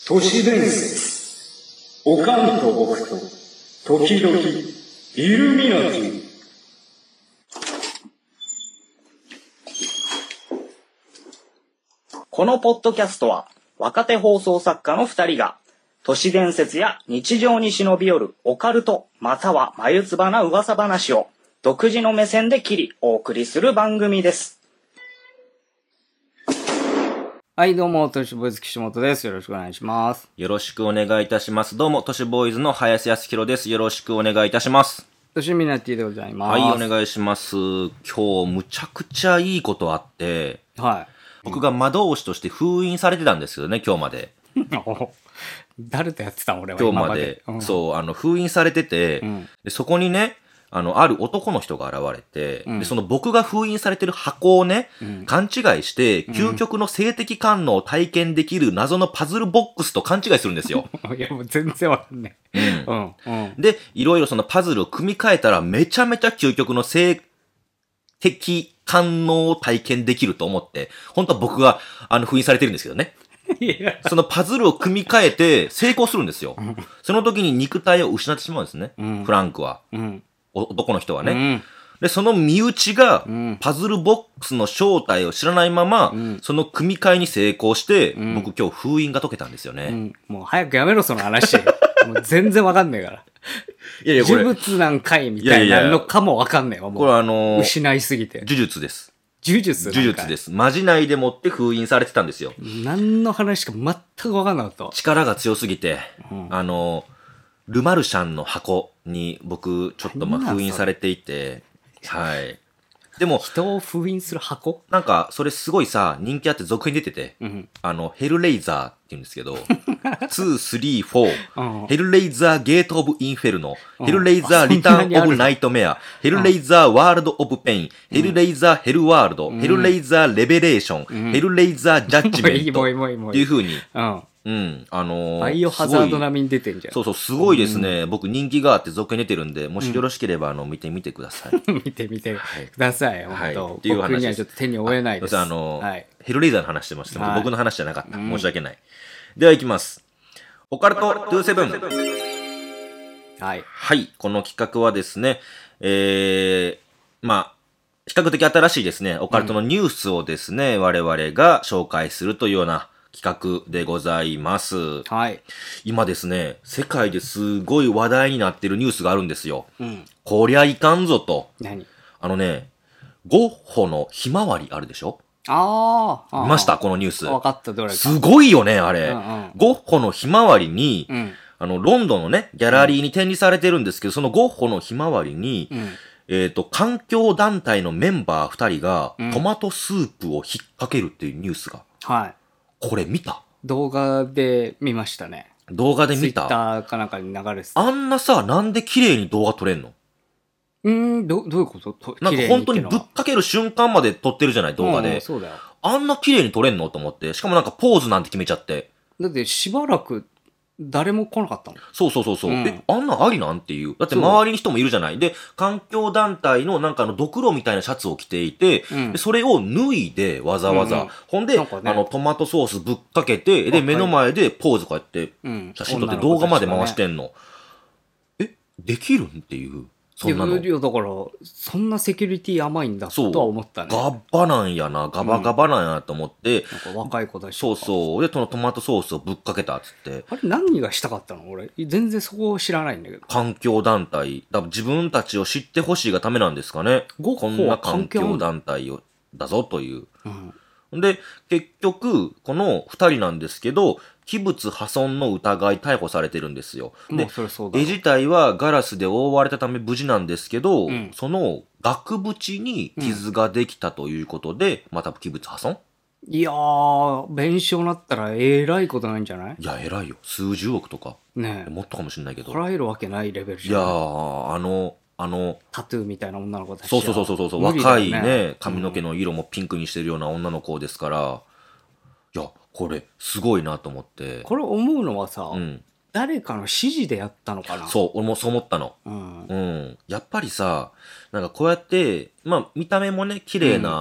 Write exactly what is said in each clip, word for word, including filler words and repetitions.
都市伝説。おかんと僕と、時々、イルミナティ。 このポッドキャストは、若手放送作家の二人が、都市伝説や日常に忍び寄るオカルト、または眉唾な噂話を、独自の目線で切り、お送りする番組です。 はい、どうも、都市ボーイズ岸本です。よろしくお願いします。 よろしくお願いいたします。どうも、都市ボーイズの林康弘です。よろしくお願いいたします。 都市ミナティでございます。 はい、お願いします。今日、むちゃくちゃいいことあって、 はい。 僕が魔導士として封印されてたんですよね、今日まで。 誰とやってたん俺は今日今まで。 まで。 うん、 そう、あの、封印されてて、 うん、 でそこにね、あの、ある男の人が現れて、 うん、でその僕が封印されてる箱をね、 うん、 勘違いして、究極の性的感能を体験できる謎のパズルボックスと勘違いするんですよ。 いや、もう全然わかんない。 うん。 うんうん、 で、いろいろそのパズルを組み替えたら、めちゃめちゃ究極の性的感能を体験できると思って、本当は僕が、あの、封印されてるんですけどね。 いやそのパズルを組み替えて成功するんですよ。その時に肉体を失ってしまうんですね。 うん、 フランクは。 うん、 男の人はね。 うん、 で、その身内が、パズルボックスの正体を知らないまま、うん、その組み替えに成功して、うん、僕今日封印が解けたんですよね。 うん、もう早くやめろ、その話。もう全然わかんねえから。 いやいや、これ。 呪物なんかいみたいなのかもわかんねえわ、もう。 これあのー、 失いすぎて。 呪術です。 呪術呪術です。まじないでもって封印されてたんですよ。 何の話か全くわかんなかった。 力が強すぎて、うん、あの、ルマルシャンの箱に僕ちょっとまあ封印されていて、はい。でも、 人を封印する箱なんか、それすごいさ、人気あって続編出てて、うん、あの、ヘルレイザーって言うんですけど、に、さん、よん、うん、ヘルレイザーゲートオブインフェルノ、うん、ヘルレイザーリターンオブナイトメア、ヘルレイザーワールドオブペイン、うん、ヘルレイザーヘルワールド、うん、ヘルレイザーレベレーション、うん、ヘルレイザージャッジメント、っていう風に、うんうん。あのー、 バイオハザード並みに出てんじゃん。 そうそう、すごいですね。うん、僕人気があって続編出てるんで、もしよろしければ、あの、見てみてください。 見てみてください。はい。本当、っていう話僕にはちょっと手に負えないです。 あ、あのー、はい、ヘルレイザーの話してました。はい、僕の話じゃなかった。申し訳ない。うん、では行きます。オカルトにじゅうなな。はい。はい。この企画はですね、えー、まあ、比較的新しいですね、オカルトのニュースをですね、うん、我々が紹介するというような、企画でございます。 はい。 今ですね、世界ですごい話題になってるニュースがあるんですよ。うん。こりゃいかんぞと。 何？ あのね、ゴッホのひまわりあるでしょ？ ああ。 見ましたこのニュース。 わかった、どれか。 すごいよね、あれ。 うんうん、 ゴッホのひまわりに、 うん、 あの、ロンドンのね、ギャラリーに展示されてるんですけど、そのゴッホのひまわりに、うん、えっと、環境団体のメンバーふたりが、トマトスープを引っ掛けるっていうニュースが。 はい。 これ見た？ 動画で見ましたね。 動画で見た？ ツイッターかなんかに流れてた。あんなさ、なんで綺麗に動画撮れんの？ うーん、ど、どういうこと？ なんか本当にぶっかける瞬間まで撮ってるじゃない、動画で。 うん、そうだよ。 あんな綺麗に撮れんのと思って。しかもなんかポーズなんて決めちゃって。 だってしばらく誰も来なかったの？ そうそうそうそう、うん。え、あんなんありなんっていう。だって周りに人もいるじゃない。で、環境団体のなんかあのドクロみたいなシャツを着ていて、うん、でそれを脱いでわざわざ。うんうん、ほんで、ね、あのトマトソースぶっかけて、で、目の前でポーズこうやって写真撮って動画まで回してんの。うん、え、できるんっていう。そんなの。 いや、だから、そんなセキュリティ甘いんだとは思ったね。 ガッバなんやな、ガバガバなんやと思って。 うん、なんか若い子だし。 そうそう。で、そのトマトソースをぶっかけたっつって。 あれ何がしたかったの？俺、全然そこを知らないんだけど。 環境団体。だ自分たちを知ってほしいがためなんですかね。こんな環境団体をだぞという。うん、で、結局、この二人なんですけど、器物破損の疑い逮捕されてるんですよ。で、絵自体はガラスで覆われたため無事なんですけど、うん、その額縁に傷ができたということで、うん、また器物破損？ いやー、弁償なったらえらいことないんじゃない？ いや、えらいよ。数十億とか。 ねえ。 もっとかもしれないけど。 払えるわけないレベルじゃん。 いやー、あの、あの、 タトゥーみたいな女の子たち。 そうそうそうそうそう、ね、若いね、髪の毛の色もピンクにしてるような女の子ですから、いや、これ、すごいなと思って。 これ思うのはさ、うん、誰かの指示でやったのかな？ そう、俺もそう思ったの。うん。うん。やっぱりさ、なんかこうやって、まあ、見た目もね、綺麗な、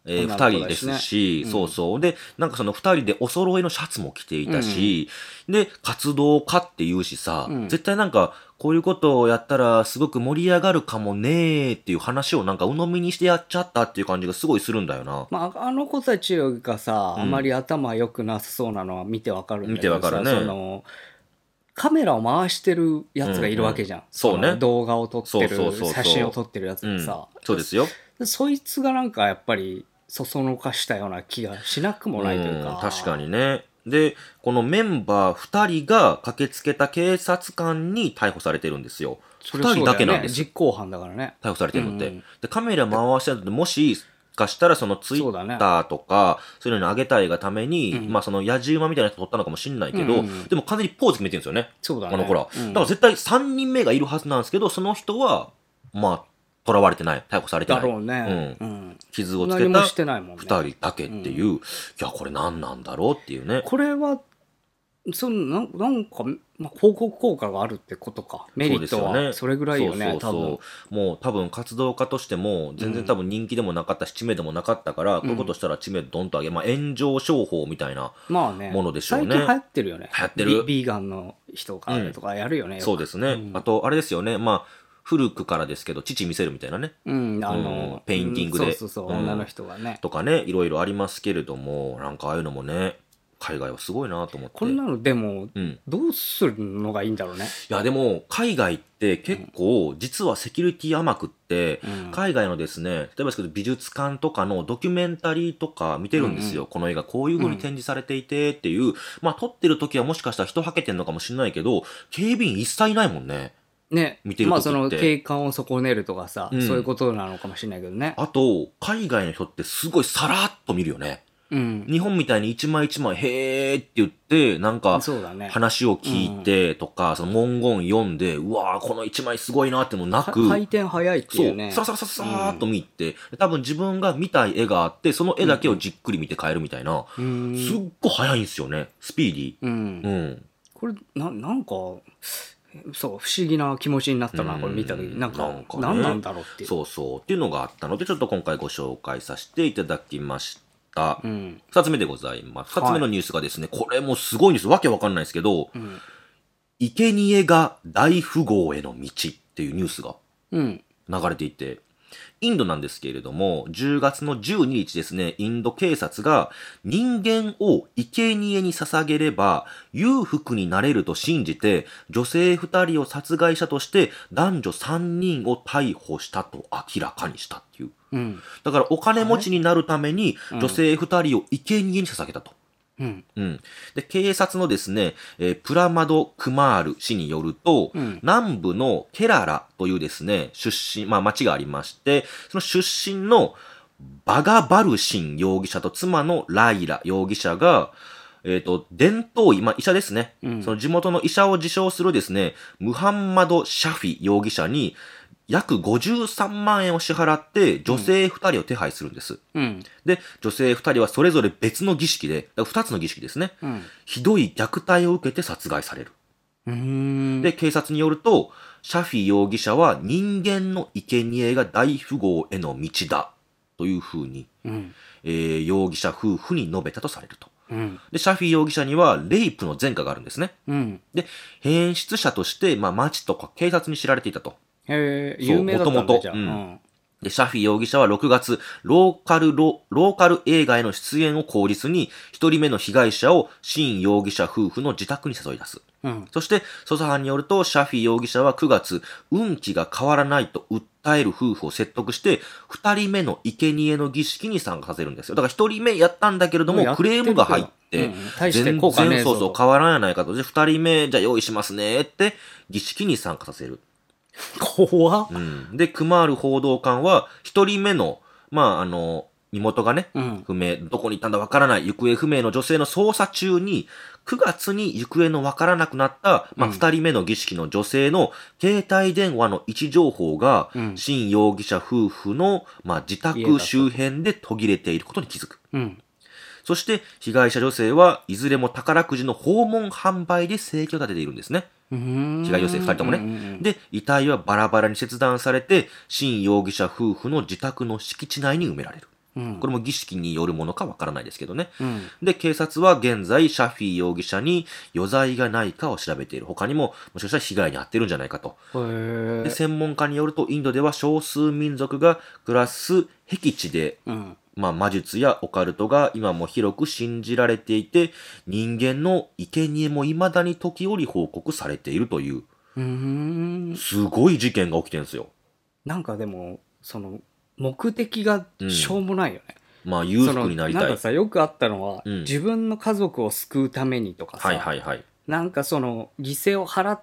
えー、 女の子二人でだしねすし、 うんそうそう。で、なんかその二人でお揃いのシャツも着ていたし、で、活動家って言うしさ、 うん絶対なんか、こういうことをやったらすごく盛り上がるかもねーっていう話をなんか鵜呑みにしてやっちゃったっていう感じがすごいするんだよな。 まあ、あの子たちがさ、 うんあまり頭良くなさそうなのは見てわかるんだけどさ、 見てわかるねそのカメラを回してるやつがいるわけじゃん。 うんうんそうねの動画を撮ってるそうそうそうそう写真を撮ってるやつうんがさ、 そうですよ。 でそいつがなんかやっぱりそそのかしたような気がしなくもないというか。 ん確かにね。で、このメンバー二人が駆けつけた警察官に逮捕されてるんですよ。 それそう二人だけなんです。 実行犯だからね。 逮捕されてるのって。 うんで、カメラ回してるので、もしかしたらそのツイそうだねッターとか、そういうのに上げたいがために、 うんまあその野じ馬みたいな人撮ったのかもしれないけど、 うんうんでも完全にポーズ決めてるんですよね。 そうだね。 この子ら。 うんだから絶対さんにんめがいるはずなんですけど、その人は、まあ、囚われてない。逮捕されてない。 だろうね。 ううんん。 傷をつけ何もたしてないもんね。 二人だけっていう、いや、これ何なんだろうっていうね。 これは、そのなんなんか、まあ、広告効果があるってことか。メリットそうですよねはそれぐらいよね、 そうそうそう多分。 もう多分活動家としても全然多分人気でもなかったし知名度もなかったから、こういうことしたら知名度どんと上げ、まあ炎上商法みたいな、 まあね。 ものでしょうね最近流行ってるよね。 流行ってるビビーガンの人がとかやるよね。よくそうですね、 んあとあれですよね、まあ古くからですけど父見せるみたいなねうん、あうんの、 ペインティングでうんそうそうそう、 うん女の人がね。 とかね、いろいろありますけれども、なんかああいうのもね、海外はすごいなと思って。 こんなのでも、 うんどうするのがいいんだろうね。 いやでも海外って結構実はセキュリティ甘くって、 うん海外のですね、例えばですけど美術館とかのドキュメンタリーとか見てるんですよ、この映画こういう風に展示されていてっていう、まあ撮ってる時はもしかしたら人はけてんのかもしれないけど、警備員一切いないもんね。 ね。 見てる時ってまあその景観を損ねるとかさ、 うんそういうことなのかもしれないけどね。 あと海外の人ってすごいさらっと見るよね。 うん。 日本みたいに一枚一枚へーって言ってなんかそうだね。 話を聞いてとか、その文言読んで、うわーこの一枚すごいなっていうのなく、 は回転早いってそいううね。 さらさらさらさらっと見て、多分自分が見たい絵があってその絵だけをじっくり見て帰るみたいな、 うーん。 すっごい早いんですよね、スピーディー。 うんう。んこれ、な、なんか、そう、不思議な気持ちになったな、 うんこれ見た時に。なんか、 なんかね何なんだろうっていう。 そうそうっていうのがあったので、ちょっと今回ご紹介させていただきました。 うん。 二つ目でございます。二つ目のニュースがですね、これもすごいんです。わけわかんないですけど、 うん。 生贄が大富豪への道っていうニュースがうん。 流れていて、インドなんですけれども、じゅうがつのじゅうににちですね、インド警察が人間を生贄に捧げれば裕福になれると信じて、女性ふたりを殺害したとして男女さんにんを逮捕したと明らかにしたっていう。 うん。 だからお金持ちになるためにうん女性ふたりを生贄に捧げたと。 うん。 うん。で、警察のですね、えープラマド・クマール氏によると、 うん南部のケララというですね、出身、まあ町がありまして、その出身のバガバルシン容疑者と妻のライラ容疑者が、えっ、と、伝統医、まあ医者ですね、 うんその地元の医者を自称するですね、ムハンマド・シャフィ容疑者に、約ごじゅうさんまんえんを支払って女性ふたりを手配するんです。 うん。 で、女性ふたりはそれぞれ別の儀式で、ふたつの儀式ですね。 うん。 ひどい虐待を受けて殺害される。 うーん。 で、警察によると、シャフィ容疑者は人間の生贄が大富豪への道だ。というふうに、 うん。 えー容疑者夫婦に述べたとされると。 うん。 で、シャフィ容疑者にはレイプの前科があるんですね。 うん。 で、変質者として、まあ、町とか警察に知られていたと。 へえ、 そう有名だったんだじゃあ。 元々ううんん。 で、シャフィ容疑者はろくがつ、ローカルロ、ローカル映画への出演を口実に、一人目の被害者をシン容疑者夫婦の自宅に誘い出す。 うん。 そして、捜査班によると、シャフィ容疑者はくがつ、運気が変わらないと訴える夫婦を説得して、二人目の生贄の儀式に参加させるんですよ。だから一人目やったんだけれども、 もうやってるクレームが入って、 うん大して全効果ねえぞ然そうそう変わらんやないかと。で、二人目、じゃあ用意しますねって、儀式に参加させる。 怖っ。 うん。で、クマール報道官は、一人目の、まあ、あの、身元がね、 うん。 不明、どこに行ったんだわからない、行方不明の女性の捜査中に、くがつに行方のわからなくなった、まあ、 うん二人目の儀式の女性の携帯電話の位置情報が、 うんシン容疑者夫婦の、まあ、自宅周辺で途切れていることに気づく。 うん。 そして、被害者女性はいずれも宝くじの訪問販売で生計を立てているんですね。 うーん。 被害女性二人ともね。 うんうんうんで、遺体はバラバラに切断されて、シン容疑者夫婦の自宅の敷地内に埋められる。 うん、 これも儀式によるものかわからないですけどね。 うん、 で、警察は現在、シャフィー容疑者に余罪がないかを調べている。他にも、もしかしたら被害に遭ってるんじゃないかと。 へで、専門家によると、インドでは少数民族が暮らす僻地で、 うん、 まあ、魔術やオカルトが今も広く信じられていて、人間の生贄も未だに時折報告されているという、 うーんすごい事件が起きてるんですよ。 なんかでも、その、目的がしょうもないよね。 うん、まあ、裕福になりたい。 なんかさ、よくあったのは、 うん、 自分の家族を救うためにとかさ、 はいはいはい。 なんかその、犠牲を払って、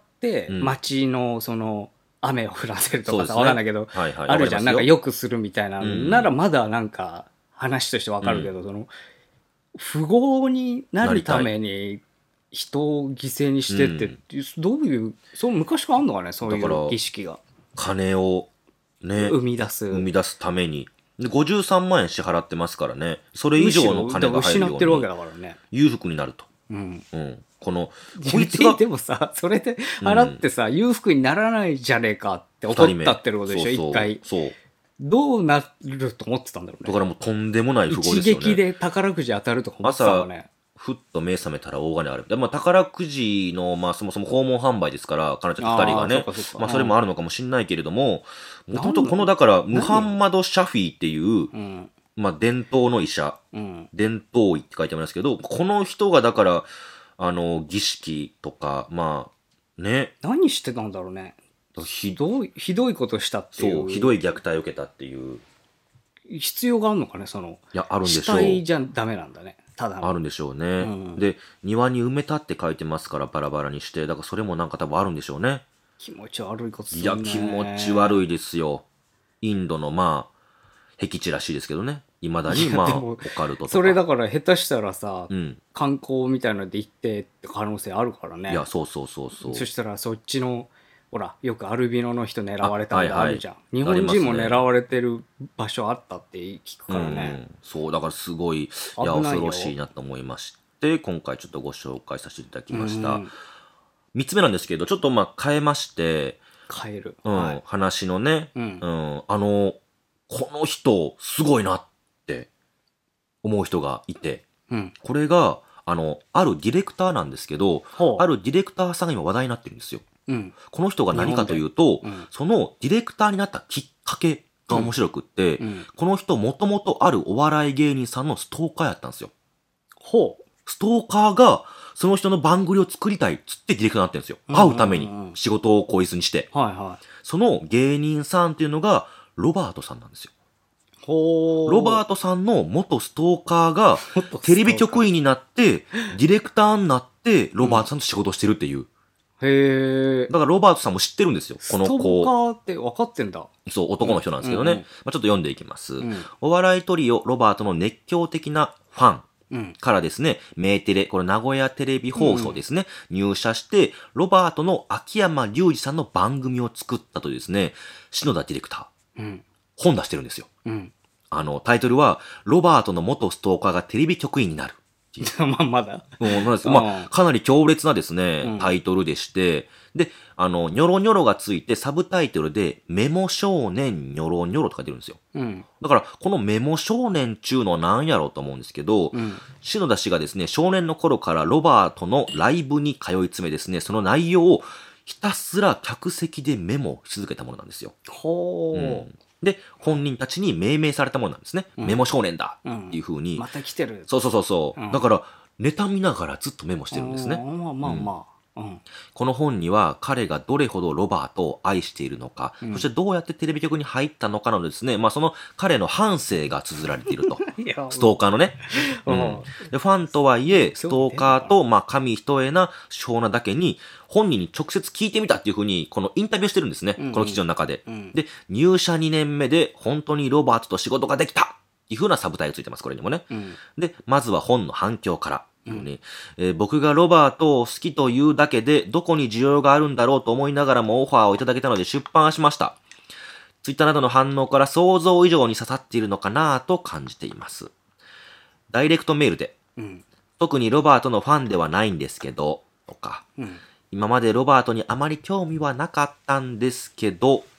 うん、 町のその、雨を降らせるとかさ、 ね、 わかんないけど、 はいはい、 あるじゃん。なんか良くするみたいな、 うん、 ならまだなんか、話としてわかるけど、うん、その、富豪になるために、人を犠牲にしてって、うん、どういう、そう昔からあんのかね、そういう儀式が。 金を、ね、 生み出す。 生み出すために。ごじゅうさんまんえん支払ってますからね。それ以上の金が入るように。 失ってるわけだからね。 裕福になると。 うん。 うん。この、 こいつが。でもさ、それで払ってさ、うん、裕福にならないじゃねえかって怒ったってることでしょ、一回。 そう。 どうなると思ってたんだろうね。 だからもうとんでもない富豪ですよね。 一撃で宝くじ当たるとか思ってたもんね。 ふっと目覚めたら大金ある。でまあ、宝くじの、まあ、そもそも訪問販売ですから、彼女と二人がね、そまあ、それもあるのかもしれないけれども、もともとこの、だから、ムハンマド・シャフィーっていう、うん、まあ、伝統の医者、うん、伝統医って書いてありますけど、この人が、だから、あの、儀式とか、まあ、ね。 何してたんだろうね。ひどい、ひどいことしたっていう。 そう、ひどい虐待を受けたっていう。 必要があるのかね、その。 いや、あるんでしょう。 死体じゃダメなんだね。ただあるんでしょうね、うん、で庭に埋めたって書いてますからバラバラにして、だからそれもなんか多分あるんでしょうね。 気持ち悪いことするね。 いや気持ち悪いですよ。インドのまあ僻地らしいですけどね、いまだにまあオカルトとか。 それだから下手したらさ、 うん、 観光みたいなので行ってって可能性あるからね。 いやそうそうそうそう。 そしたらそっちのほらよくアルビノの人狙われたんだあるじゃん、はいはい、日本人も狙われてる場所あったって聞くからね、 うん、そうだからすごい、いや恐ろしいなと思いまして、今回ちょっとご紹介させていただきました。みっつめなんですけど、ちょっとまあ変えまして変える、 うん、はい、話のね、うんうん、あのこの人すごいなって思う人がいて、うん、これがあのあるディレクターなんですけど、あるディレクターさんが今話題になってるんですよ。うん、この人が何かというと、うん、そのディレクターになったきっかけが面白くって、うんうん、この人もともとあるお笑い芸人さんのストーカーやったんですよ。 ほう。 ストーカーがその人の番組を作りたいっつってディレクターになってるんですよ。会うために仕事をこいつにして、 はいはい、 その芸人さんっていうのがロバートさんなんですよ。 ほう。 ロバートさんの元ストーカーがテレビ局員になってディレクターになってロバートさんと仕事をしてるっていう。 へえ。 だからロバートさんも知ってるんですよ。この子。 ストーカーって分かってんだ。 そう、男の人なんですけどね。うんうん、まあ、ちょっと読んでいきます、うん。お笑いトリオロバートの熱狂的なファンからですね、うん、メーテレ、これ名古屋テレビ放送ですね、うん、入社して、ロバートの秋山隆二さんの番組を作ったというですね、篠田ディレクター、うん、本出してるんですよ。うん、あの、タイトルは、ロバートの元ストーカーがテレビ局員になる。 まあ、まだ。 うん、なんです。まあ、かなり強烈なですね、うん、タイトルでして、で、あの、ニョロニョロがついてサブタイトルで、メモ少年ニョロニョロと書いてるんですよ。うん、だから、このメモ少年ちゅうのは何やろうと思うんですけど、うん、篠田氏がですね、少年の頃からロバートのライブに通い詰めですね、その内容をひたすら客席でメモし続けたものなんですよ。 ほー。 うんで、本人たちに命名されたものなんですね。うん、メモ少年だっていう風に、うん。 また来てる。 そうそうそうそう、うん。だから、ネタ見ながらずっとメモしてるんですね。 まあまあまあ、うん。 この本には彼がどれほどロバートを愛しているのか、うん、そしてどうやってテレビ局に入ったのかのですね、まあその彼の半生が綴られていると。ストーカーのね、うん。で。ファンとはいえ、ストーカーと、まあ神一重な手法なだけに、本人に直接聞いてみたっていう風に、このインタビューしてるんですね。うんうん、この記事の中で、うん。で、入社にねんめで本当にロバートと仕事ができたっていう風なサブタイトルついてます、これにもね。うん、で、まずは本の反響から。うんえー、僕がロバートを好きというだけで、どこに需要があるんだろうと思いながらもオファーをいただけたので出版しました。ツイッターなどの反応から想像以上に刺さっているのかなと感じています。ダイレクトメールで、うん、特にロバートのファンではないんですけど、とか、うん今までロバートにあまり興味はなかったんですけど、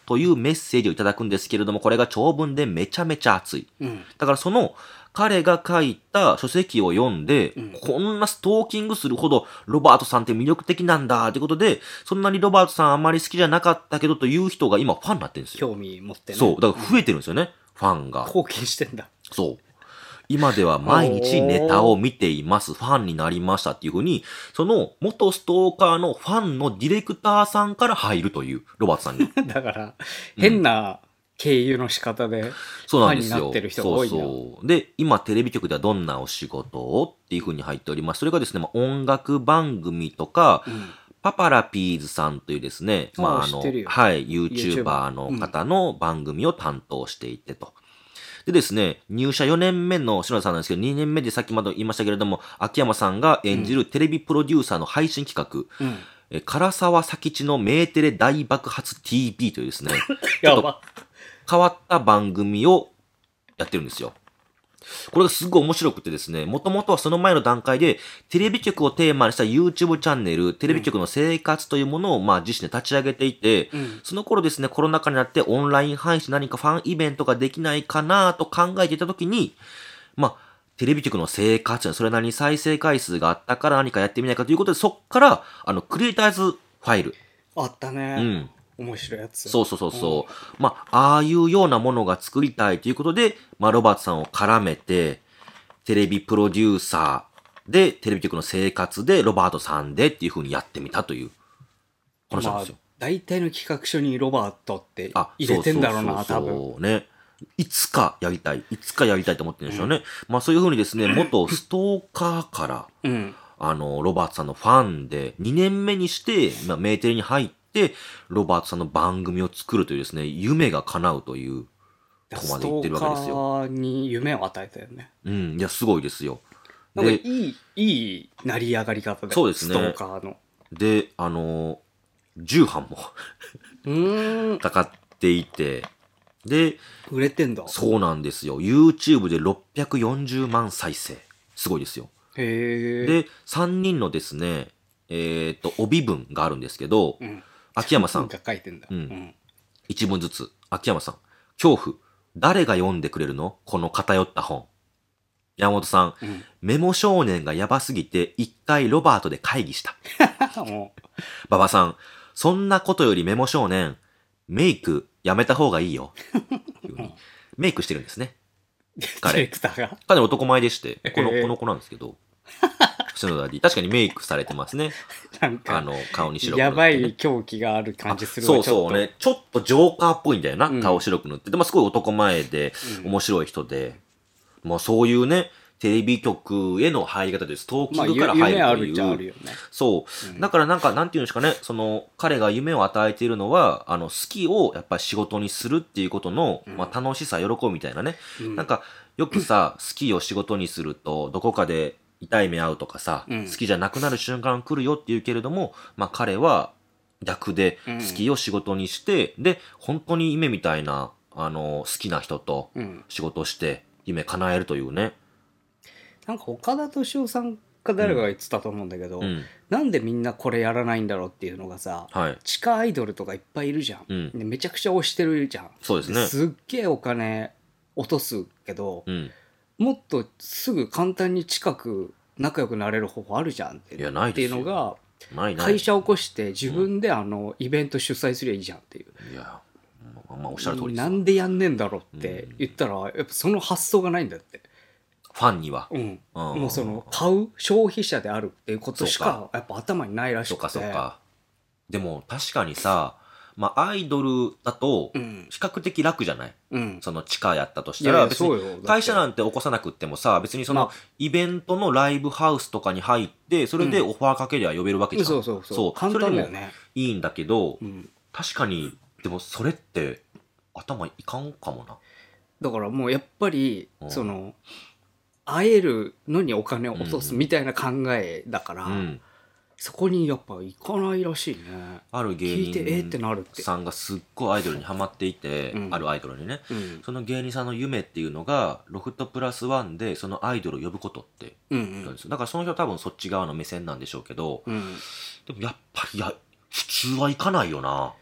というメッセージをいただくんですけれども、これが長文でめちゃめちゃ熱い。 うん、 だからその、彼が書いた書籍を読んで、うん、こんなストーキングするほどロバートさんって魅力的なんだってことで、そんなにロバートさんあんまり好きじゃなかったけどという人が今ファンになってるんですよ。 興味持ってね。 そう。だから増えてるんですよね、うん、ファンが。 貢献してんだ。 そう。今では毎日ネタを見ています。ファンになりましたっていうふうに、その元ストーカーのファンのディレクターさんから入るという、ロバートさんに。 だから、変な経由の仕方で、ファンになってる人が多いんだ。 そうそう。で、今テレビ局ではどんなお仕事をっていうふうに入っております。それがですね、まあ、音楽番組とか、うん、パパラピーズさんというですね、まあ、あの、はい、YouTuber の方の番組を担当していてと。でですね、入社よねんめの篠田さんなんですけど、にねんめでさっきまで言いましたけれども、秋山さんが演じるテレビプロデューサーの配信企画、うん、え唐沢佐吉のメーテレ大爆発 ティービー というですね、ちょっと変わった番組をやってるんですよ。これがすごい面白くてですね、もともとはその前の段階で、テレビ局をテーマにした YouTube チャンネル、テレビ局の生活というものを、まあ、自身で立ち上げていて、うん、その頃ですね、コロナ禍になってオンライン配信何かファンイベントができないかなと考えていたときに、まあ、テレビ局の生活、それなりに再生回数があったから何かやってみないかということで、そっから、あの、クリエイターズファイル。 あったね。 うん。 面白いやつ。 そうそうそうそう。うん、まあ、ああいうようなものが作りたいということで、まあ、ロバートさんを絡めて、テレビプロデューサーで、テレビ局の生活で、ロバートさんでっていう風にやってみたという話なんですよ。 まあ、大体の企画書にロバートって入れてんだろうな、多分。 そうね。いつかやりたい。いつかやりたいと思ってるんでしょうね。うん、まあそういう風にですね、元ストーカーから、うん、あの、ロバートさんのファンで、にねんめにして、まあ、メーテレに入って、ロバートさんの番組を作るというですね、夢が叶うという、とこまで言ってるわけですよ。 ストーカーに夢を与えたよね。 うん、いや、すごいですよ。 なんかいい、いい成り上がり方で。 そうですね。 ストーカーの。 で、あの、じゅうはんもうーんかかっていて、で、 売れてんだ。 そうなんですよ。YouTube でろっぴゃくよんじゅうまん再生。すごいですよ。 へで、さんにんのですね、えっと、帯文があるんですけど、うん、秋山さん。 が書いてんだ。 うん。うん、一文ずつ。秋山さん。恐怖。誰が読んでくれるの？この偏った本。山本さん、うん、メモ少年がやばすぎて一回ロバートで会議した。馬場さん、そんなことよりメモ少年、メイクやめた方がいいよ。メイクしてるんですね。彼。かなり男前でして、この、この子なんですけど。篠田 D。確かにメイクされてますね。 なんか、 あの、顔に白く塗って、ね。やばい狂気がある感じするわ。そうそうね。ちょっとジョーカーっぽいんだよな。うん、顔白く塗って。でもすごい男前で、面白い人で。うん、まあそういうね、テレビ局への入り方です。ストーキングから入るという。 まあ、夢あるっちゃあるよね。 そう。うん、だからなんか、なんていうんですかね。その、彼が夢を与えているのは、あの、好きをやっぱり仕事にするっていうことの、うん、まあ楽しさ、喜びみたいなね。うん、なんか、よくさ、好きを仕事にすると、どこかで、痛い目合うとかさ、うん、好きじゃなくなる瞬間来るよって言うけれども、まあ彼は逆で好きを仕事にして、うん、で、本当に夢みたいな、あの、好きな人と仕事をして夢叶えるというね。 なんか岡田敏夫さんか誰かが言ってたと思うんだけど、うん、なんでみんなこれやらないんだろうっていうのがさ、はい、地下アイドルとかいっぱいいるじゃん。うん、でめちゃくちゃ推してるじゃん。 そうですね。 すっげえお金落とすけど、うんもっとすぐ簡単に近く仲良くなれる方法あるじゃんっていうっていうのが会社を起こして自分であのイベント主催すりゃいいじゃんっていう。 いや、まあおっしゃる通りです。 なんでやんねんだろうって言ったらやっぱその発想がないんだって。 ファンには。 うん。もうその買う消費者であるっていうことしかやっぱ頭にないらしくて。 そうかそうか。でも確かにさ。まあ、アイドルだと、比較的楽じゃない、うん、その地下やったとしたら、別に会社なんて起こさなくってもさ、別にそのイベントのライブハウスとかに入って、それでオファーかけりゃ呼べるわけじゃん。 そうそうそう。 そう。 簡単だよね。 いいんだけど、うん、確かに、でもそれって頭いかんかもな。 だからもうやっぱり、うん、その、会えるのにお金を落とすみたいな考えだから、うんうんそこにやっぱ行かないらしいね。 ある芸人さんがすっごいアイドルにハマっていて、うん、あるアイドルにね、うん、その芸人さんの夢っていうのがロフトプラスワンでそのアイドルを呼ぶことって言うんですよ、うんうん、だからその人は多分そっち側の目線なんでしょうけど、うん、でもやっぱりいや普通は行かないよな。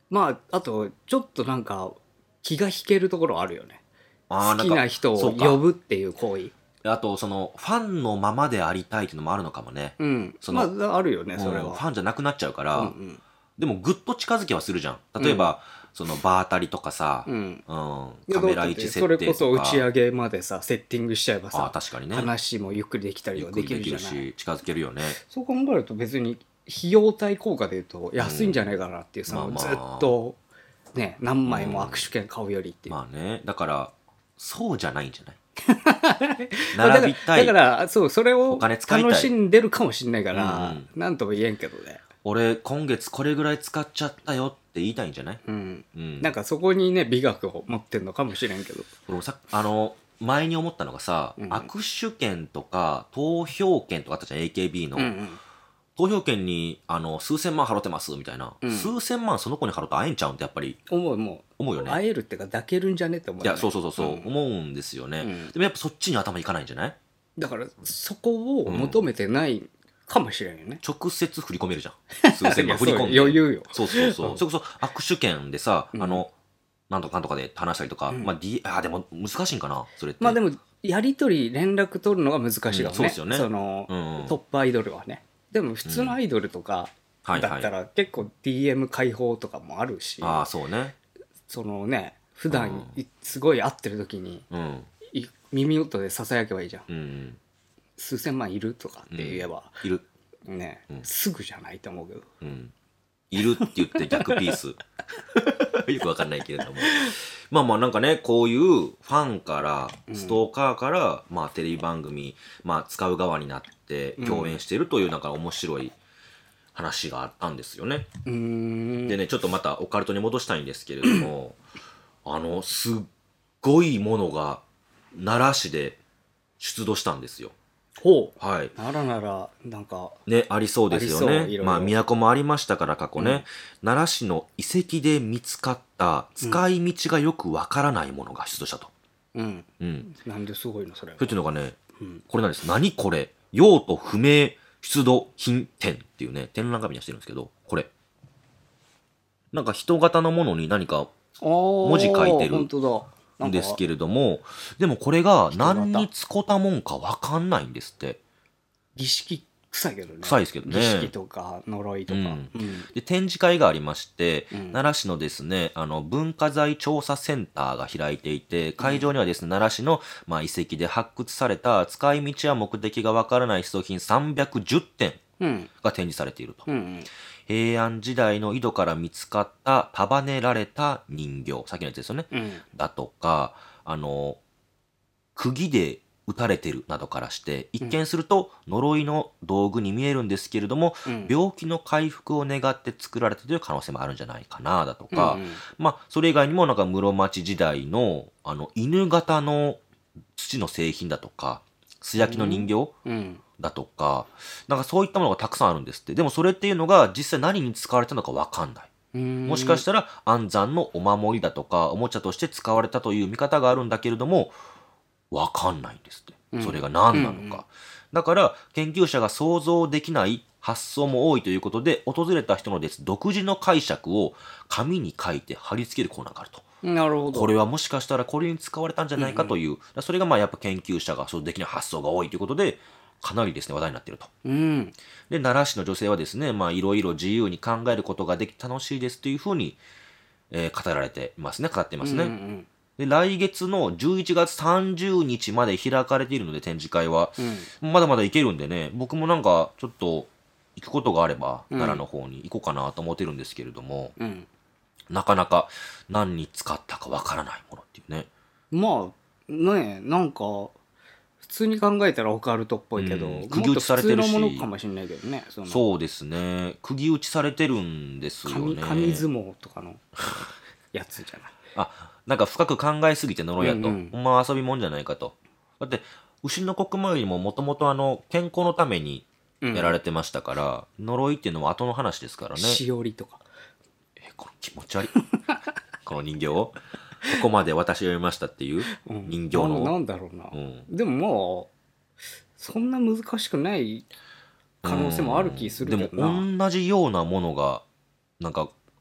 まああとちょっとなんか気が引けるところあるよね。 あ好きな人を呼ぶっていう行為。 あとそのファンのままでありたいっていうのもあるのかもね。 うん。 そのまああるよねそれは、 うん、ファンじゃなくなっちゃうから、 うんうん、 でもぐっと近づきはするじゃん。例えば、うん、その場当たりとかさ、 うん、 うん、カメラ位置設定とか、それこそ打ち上げまでさセッティングしちゃえばさ、 あ確かにね、 話もゆっくりできたりはできるじゃない。 ゆっくりできるし近づけるよね。 そう考えると別に費用対効果でいうと安いんじゃないかなっていう、その、まあまあ、ずっとね何枚も握手券買うよりっていう、 うん、まあね、だからそうじゃないんじゃない並びたい。 だからそうそれを楽しんでるかもしれないから何、うん、とも言えんけどね。 俺今月これぐらい使っちゃったよって言いたいんじゃない、 うんうん、なんかそこにね美学を持ってんのかもしれんけど、 俺さあの前に思ったのがさ、うん、握手券とか投票券とかあったじゃん エーケービー の、うんうん、投票券にあの数千万払ってますみたいな、うん、数千万その子に払うと会えんちゃうんってやっぱり思う思う思うよね。 会えるってか抱けるんじゃねって思う、ね、 いやそうそうそうそう、うん、思うんですよね、うん、でもやっぱそっちに頭いかないんじゃない。 だからそこを求めてないかもしれんよね、 うん、直接振り込めるじゃん数千万振り込んで余裕よ。 そうそうそう、うん、それこそ握手券でさ、うん、あのなんとかなんとかで話したりとか、うん、まあ、D、あでも難しいんかなそれって。 まあでもやり取り連絡取るのが難しいかもね、うん、 そうですよね。 その、うんうん、トップアイドルはね。でも普通のアイドルとかだったら結構 ディーエム 開放とかもあるし、 ああそうね、 そのね普段すごい会ってる時に、うん、耳元でささやけばいいじゃん、うん、数千万いるとかって言えば、 うん、いるね、うん、すぐじゃないと思うけど、 うん、いるって言って逆ピースよくわかんないけれどもまあまあなんかねこういうファンからストーカーから、うん、まあテレビ番組、まあ、使う側になって共演しているというなんか面白い話があったんですよね。うーんでねちょっとまたオカルトに戻したいんですけれどもあのすっごいものが奈良市で出土したんですよ。 ほう、 はい、 奈良ならなんかねありそうですよね。いろいろまあ都もありましたから過去ね、うん、奈良市の遺跡で見つかった使い道がよくわからないものが出土したと。 うんうん、なんですごいのそれは。 それっていうのがね、うん、これなんです。何これ用途不明出土品展っていうね展覧会にしてるんですけど、これなんか人型のものに何か文字書いてるんですけれども、でもこれが何に使ったもんか分かんないんですって。 儀式臭いけどね。 臭いですけどね。 儀式とか呪いとか、うんうん、で展示会がありまして、うん、奈良市のですねあの文化財調査センターが開いていて、会場にはですね、うん、奈良市の、まあ、遺跡で発掘された使い道や目的が分からない出土品さんびゃくじゅってんが展示されていると。うんうん、平安時代の井戸から見つかった束ねられた人形、さっきのやつですよね、うん、だとかあの釘で打たれてるなどからして一見すると呪いの道具に見えるんですけれども、うん、病気の回復を願って作られたという可能性もあるんじゃないかなだとか、うんうん、まあそれ以外にもなんか室町時代のあの犬型の土の製品だとか素焼きの人形、うんうんだとか、なんかそういったものがたくさんあるんですって。でもそれっていうのが実際何に使われたのか分かんない。もしかしたら安産のお守りだとかおもちゃとして使われたという見方があるんだけれども分かんないんですって。それが何なのか。うんうん、だから研究者が想像できない発想も多いということで訪れた人のです独自の解釈を紙に書いて貼り付けるコーナーがあると。 なるほど。 これはもしかしたらこれに使われたんじゃないかという、うんうん、それがまあやっぱ研究者が想像できない発想が多いということでかなりですね話題になっていると、うん、で奈良市の女性はですねまあいろいろ自由に考えることができて楽しいですというふうに、えー、語られていますね語っていますね、うんうん、で来月のじゅういちがつさんじゅうにちまで開かれているので展示会は、うん、まだまだ行けるんでね僕もなんかちょっと行くことがあれば、うん、奈良の方に行こうかなと思ってるんですけれども、うん、なかなか何に使ったかわからないものっていうね。 まあねなんか普通に考えたらオカルトっぽいけど、うん、 釘打ちされてるし、 もっと普通のものかもしれないけどね。 そのそうですね釘打ちされてるんですよね。 紙相撲とかのやつじゃないあなんか深く考えすぎて呪いやと、うんうん、ほんま遊びもんじゃないかと。だって牛の国参りももともと健康のためにやられてましたから、うん、呪いっていうのも後の話ですからね。 しおりとかえこの気持ち悪いこの人形をここまで私を読みましたっていう人形の、 うん、なんだろうな、うん、でももうそんな難しくない可能性もある気するけどな、 うん、でも同じようなものがなんか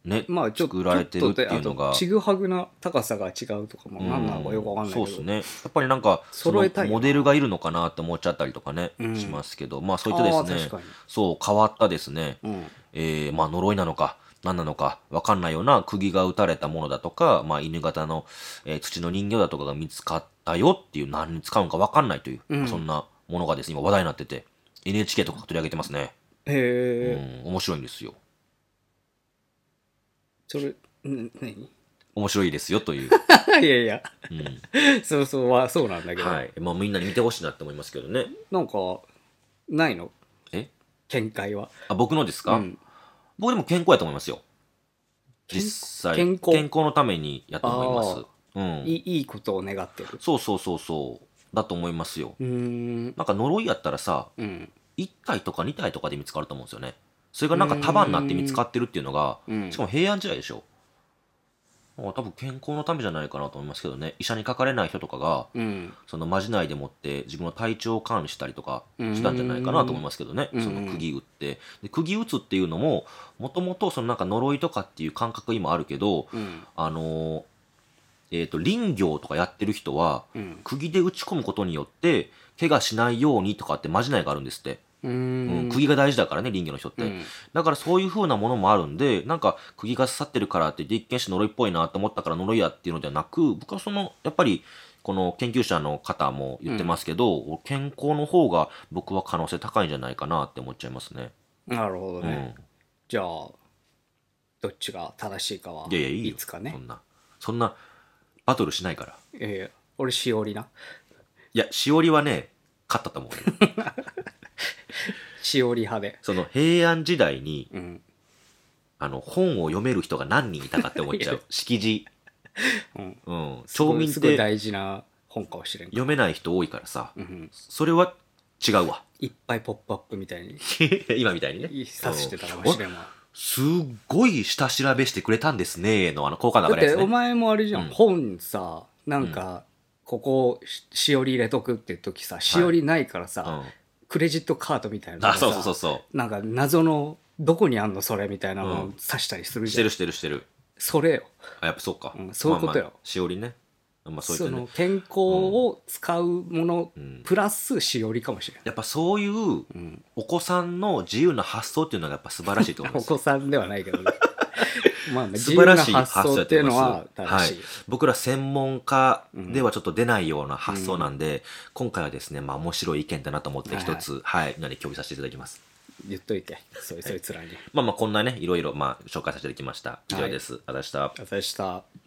ね、 まあちょっと作られてるっていうのがちぐはぐな高さが違うとかも何なのかよくわかんないけど、 そうですね。やっぱりなんかその揃えたいなモデルがいるのかなって思っちゃったりとかね、 うんしますけど、まあそういったですねあー確かにそう変わったですね、 うんえーまあ呪いなのか何なのかわかんないような釘が打たれたものだとか、まあ犬型の、えー土の人形だとかが見つかったよっていう、何に使うのかわかんないという、 うんそんなものがですね今話題になってて エヌエイチケー とかが取り上げてますね。 へえ、 うん面白いんですよ。 それん何面白いですよという、 いやいやうんそうそうはそうなんだけど、 はい、まあみんなに見てほしいなって思いますけどね。 なんかないのえ見解は。 あ僕のですか、 うん僕でも健康やと思いますよ。実際健康健康のためにやと思います。うん、 いいいいことを願ってる。 そうそうそうそうだと思いますよ。 うーんなんか呪いやったらさ、 うんいち体とかに体とかで見つかると思うんですよね。それがなんか束になって見つかってるっていうのが、 うんしかも平安時代でしょ。だから多分健康のためじゃないかなと思いますけどね。医者にかかれない人とかが、 うんそのまじないでもって自分の体調を管理したりとかしたんじゃないかなと思いますけどね。 うんその釘打ってで釘打つっていうのももともとそのなんか呪いとかっていう感覚今あるけど、 うんあのーえっ、と林業とかやってる人は、 うん釘で打ち込むことによって怪我しないようにとかってまじないがあるんですって。 うーうんん釘が大事だからね林業の人って、 うんだからそういう風なものもあるんでなんか釘が刺さってるからって一見して呪いっぽいなと思ったから呪いやっていうのではなく、僕はそのやっぱりこの研究者の方も言ってますけど、健康の方が僕は可能性高いんじゃないかなって思っちゃいますね。 なるほどね、 うんじゃあどっちが正しいかはいやいやいいよいつかねそんなそんなバトルしないから。 ええ俺しおりないやしおりはね勝ったと思うよしおり派でその平安時代にうんあの本を読める人が何人いたかって思っちゃう識字、 うんうん、 すご町民っいすごいて大事な本かもしれん読めない人多いからさ、 うんそれは違うわいっぱいポップアップみたいに今みたいにね指してたかもしれんわすっごい下調べしてくれたんですねのあの効果のだって流れですね。 お前もあれじゃん、 うん本さなんか、ここししおり入れとくって時さしおりないからさ、 うんクレジットカードみたいなのあがさそうそうそうそなんか謎のどこにあんのそれみたいなのをうん指したりするじゃん、 うしてるしてるしてる。 それよあやっぱそうか、 うんそういうことよまあまあしおりね、まあ、そういっそたねの健康を使うもの、 うんプラスしおりかもしれない、 やっぱそういううん、 お子さんの自由な発想っていうのがやっぱ素晴らしいと思いまおす子さんではないけどねまあ自素由な晴らしい発想っていうのは正はいしい、、 僕ら専門家ではちょっと出ないような発想なんで、今回はですね、まあ面白い意見だなと思って一つ、はい、みんなで共有させていただきます。 言っといてそいそいつらに、 まあまあこんなね、いろいろまあ紹介させていただきました。以上です。ありがとうございました。 あざした